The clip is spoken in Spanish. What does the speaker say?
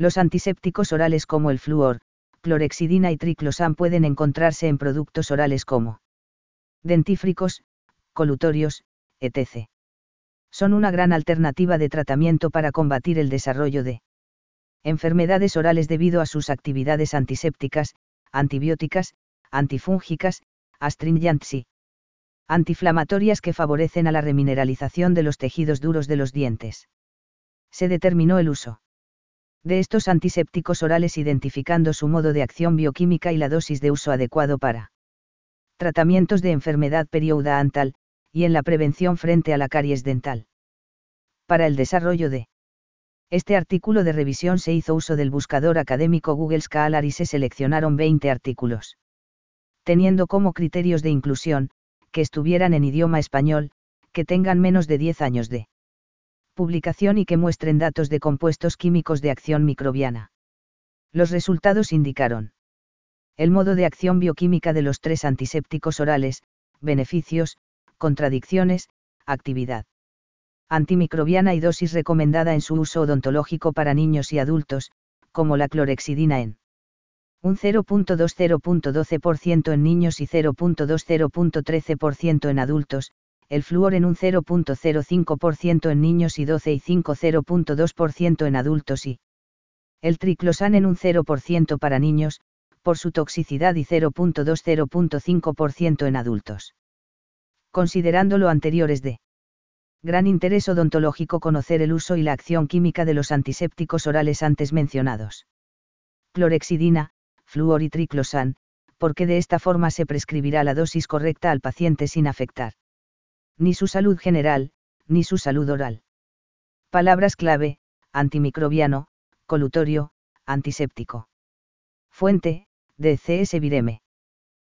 Los antisépticos orales como el flúor, clorexidina y triclosan pueden encontrarse en productos orales como dentífricos, colutorios, etc. Son una gran alternativa de tratamiento para combatir el desarrollo de enfermedades orales debido a sus actividades antisépticas, antibióticas, antifúngicas, astringentes y antiinflamatorias que favorecen a la remineralización de los tejidos duros de los dientes. Se determinó el uso de estos antisépticos orales identificando su modo de acción bioquímica y la dosis de uso adecuado para tratamientos de enfermedad periodontal, y en la prevención frente a la caries dental. Para el desarrollo de este artículo de revisión se hizo uso del buscador académico Google Scholar y se seleccionaron 20 artículos. Teniendo como criterios de inclusión, que estuvieran en idioma español, que tengan menos de 10 años de publicación y que muestren datos de compuestos químicos de acción microbiana. Los resultados indicaron el modo de acción bioquímica de los 3 antisépticos orales, beneficios, contradicciones, actividad antimicrobiana y dosis recomendada en su uso odontológico para niños y adultos, como la clorexidina en un 0.20.12% en niños y 0.20.13% en adultos, el flúor en un 0.05% en niños y 12,5% en adultos y el triclosan en un 0% para niños, por su toxicidad y 0.20.5% en adultos. Considerando lo anterior es de gran interés odontológico conocer el uso y la acción química de los antisépticos orales antes mencionados. Clorexidina, flúor y triclosan, porque de esta forma se prescribirá la dosis correcta al paciente sin afectar ni su salud general, ni su salud oral. Palabras clave: antimicrobiano, colutorio, antiséptico. Fuente: DCS Vireme.